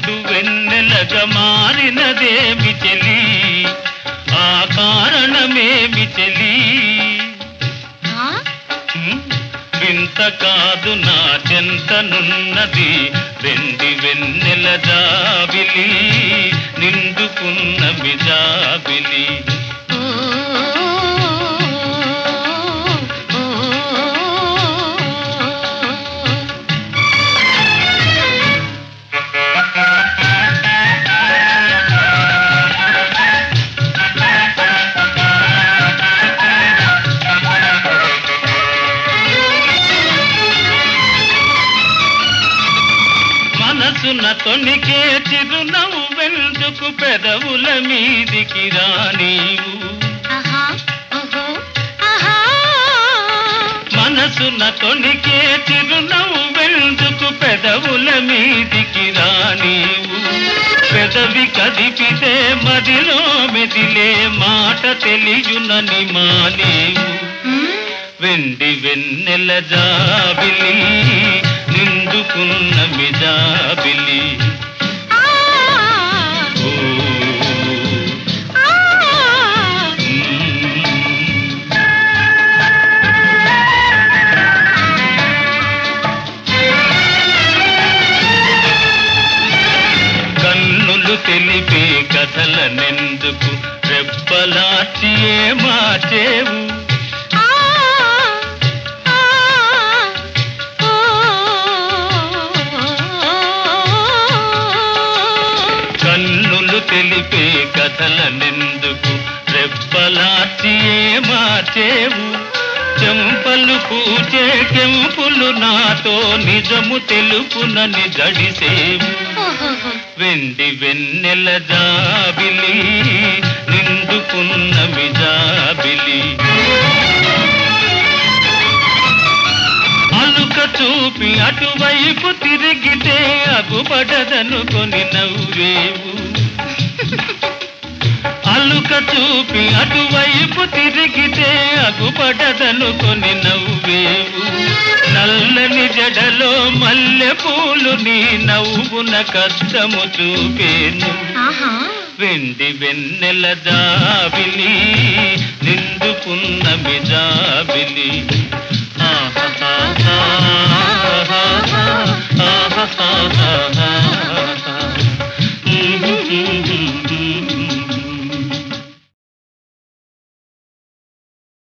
నిండు వెన్నెలగా మారినదేమి చెలి, ఆ కారణమేమి చెలి? వింత కాదు నా చెంతనున్నది వెండి వెన్నెల జాబిలి, నిండుకున్న మిజాబిలి. మనసున తొణికే చిరునవ్వెందుకు పెదవుల మీదికి రానీవు? మనసున తొణికే చిరునవ్వెందుకు పెదవుల మీదికి రానీవు? పెదవి కదిపితే మదిలో మెదిలే మాట తెలియునని మానేవు. వెండి వెన్నెల జాబిలి, నిండుకున్న మిజాబిలి. కన్నులు తెలిపే కథలనెందుకు రెప్పలాచి మార్చేవు? కన్నులు తెలిపే కథలనెందుకు రెప్పలాచి మార్చేవు? చెంపలు పూచే కెంపులు నాతో నిజము తెలుపునని జడిసేవు. వెండి వెన్నెల జాబిలి, నిండుకున్న మిజాబిలి. అలుక చూపి అటువైపు తిరిగితే అగుపడదనుకొని నవ్వేవు. అలుక చూపి అటువైపు తిరిగితే అగుపడదనుకొని నవ్వేవు. నల్లని జడలో మల్లె పూలు నీ నవ్వున కష్టము చూపేను. వెండి వెన్నెల జాబిలి, నిండుకున్న మిజాబిలి.